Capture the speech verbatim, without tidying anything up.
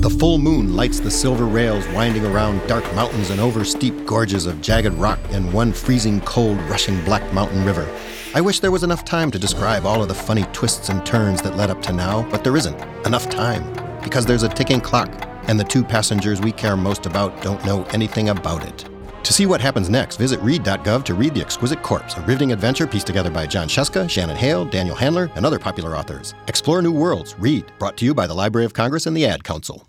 The full moon lights the silver rails winding around dark mountains and over steep gorges of jagged rock and one freezing cold, rushing black mountain river. I wish there was enough time to describe all of the funny twists and turns that led up to now, but there isn't enough time, because there's a ticking clock, and the two passengers we care most about don't know anything about it. To see what happens next, visit read dot gov to read The Exquisite Corpse, a riveting adventure pieced together by John Shuska, Shannon Hale, Daniel Handler, and other popular authors. Explore new worlds. Read. Brought to you by the Library of Congress and the Ad Council.